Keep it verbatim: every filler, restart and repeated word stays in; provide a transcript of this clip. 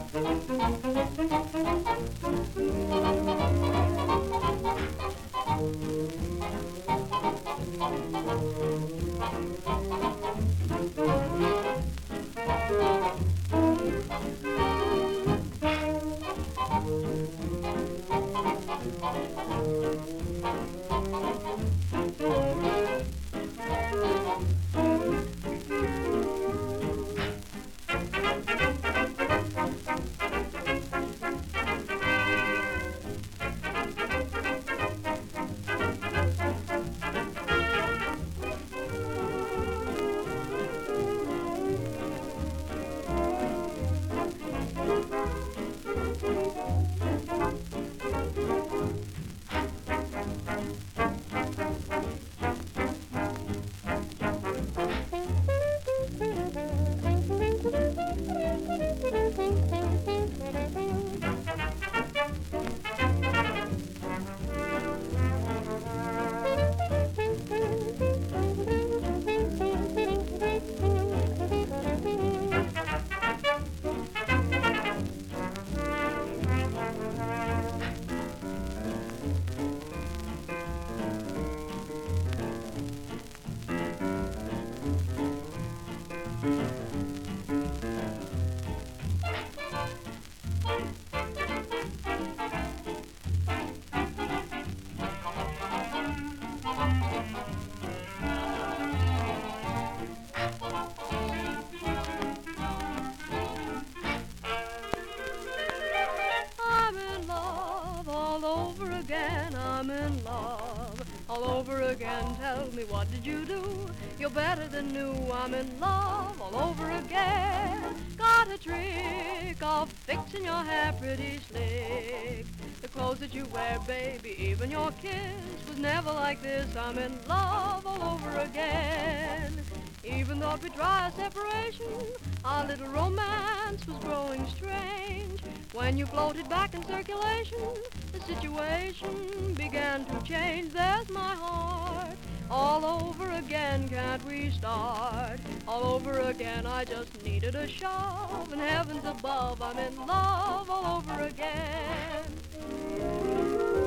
I'm in love all over again. Tell me, what did you do? You're better than new. I'm in love all over again. Got a trick of fixing your hair pretty slick. The clothes that you wear, baby, even your kiss was never like this. I'm in love all over again. Even though we try a separation, our little romance was growing strange. When you floated back in circulation, the situation began to change. There's my heart all over again. Can't we start all over again? I just needed a shove, and heavens above, I'm in love all over again.